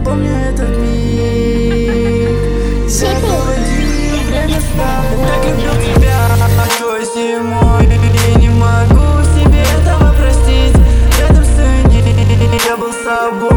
помню этот миг. Я проводил время с тобой. Так люблю тебя, твой зимой. И не могу себе этого простить. Рядом с ней я был с собой.